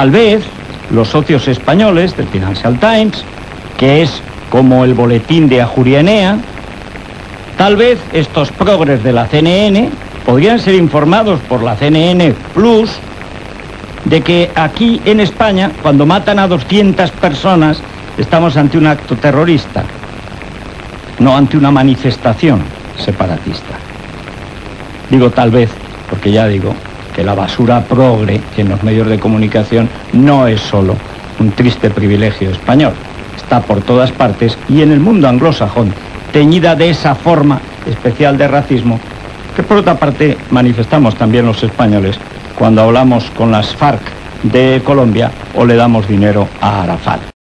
Tal vez los socios españoles del Financial Times, que es como el boletín de Ajuria Enea, tal vez estos progres de la CNN podrían ser informados por la CNN Plus de que aquí en España, cuando matan a 200 personas, estamos ante un acto terrorista, no ante una manifestación separatista. Digo tal vez, porque ya digo que la basura progre en los medios de comunicación no es solo un triste privilegio español, está por todas partes y en el mundo anglosajón, teñida de esa forma especial de racismo que por otra parte manifestamos también los españoles cuando hablamos con las FARC de Colombia o le damos dinero a Arafat.